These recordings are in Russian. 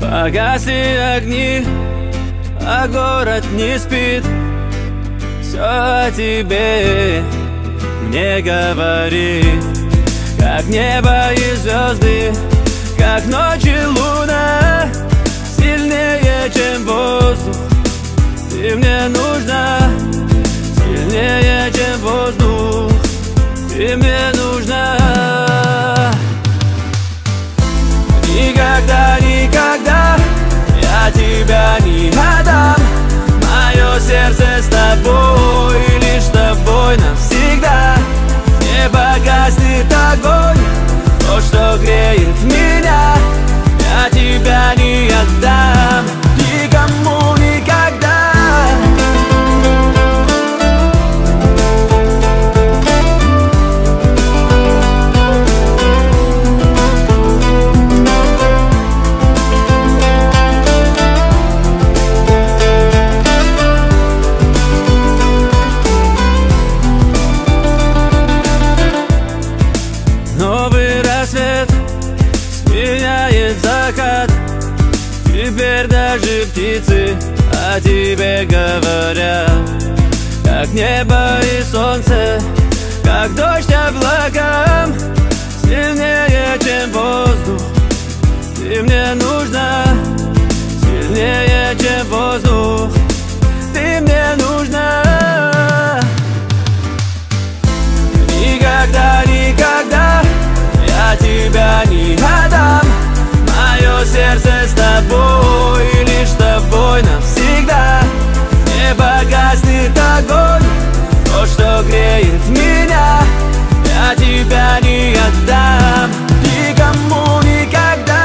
Погасли огни, а город не спит. Все о тебе мне говорит, как небо и звезды, как ночь и луна. Сильнее, чем воздух, ты мне нужна. Сильнее, чем воздух, ты мне нужна. Никогда, никогда я тебя не отдам. Мое сердце с тобой, лишь с тобой навсегда. Не погаснет огонь, то, что греет меня. Я тебя не отдам никому никогда. Новый рассвет сменяет закат. Теперь даже птицы о тебе говорят. Как небо и солнце, как дождь облакам. Сильнее, чем воздух, ты мне нужна. Сильнее, чем воздух, ты мне нужна. Никогда, никогда я тебя не отдам. Мое сердце с тобой, лишь с тобой навсегда. Не погаснет огонь, то, что греет меня. Я тебя не отдам никому никогда.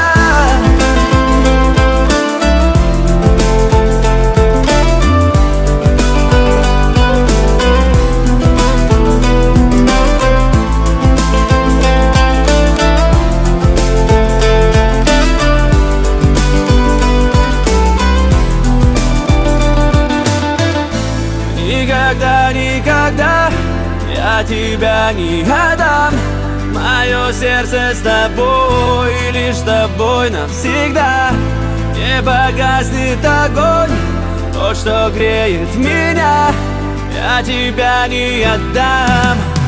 Никогда, никогда я тебя не отдам. Мое сердце с тобой, лишь с тобой навсегда. Не погаснет огонь, то, что греет меня. Я тебя не отдам.